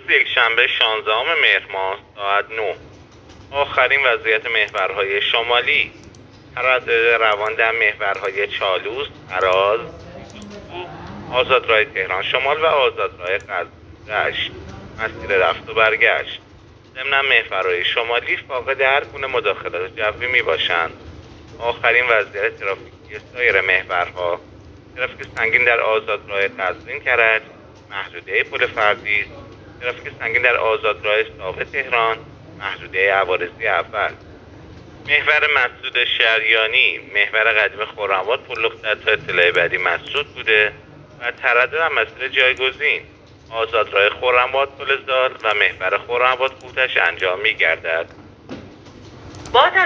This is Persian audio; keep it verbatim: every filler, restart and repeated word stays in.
یکشنبه شانزدهم مهر ماه ساعت نه. آخرین وضعیت محورهای شمالی: تردد روان در محورهای چالوس، هراز، آزادراه تهران شمال و آزادراه قزوین مسیر رفت و برگشت. ضمن محورهای شمالی فاقد هر گونه مداخلات جوی می باشند. آخرین وضعیت ترافیکی سایر محورها: ترافیک سنگین در آزادراه قزوین کرج، محدوده پل فردیس، ترافیک سنگین در آزادراه ساقه تهران، محدوده عوارضی اول. محور مسعود شریانی، محور قدیم خرم‌آباد پرلخت تا اطلاع بعدی مسدود بوده و تردد در مسیر جایگزین آزادراه خرم‌آباد پل زال و محور خرم‌آباد کوتش انجام می‌گردد.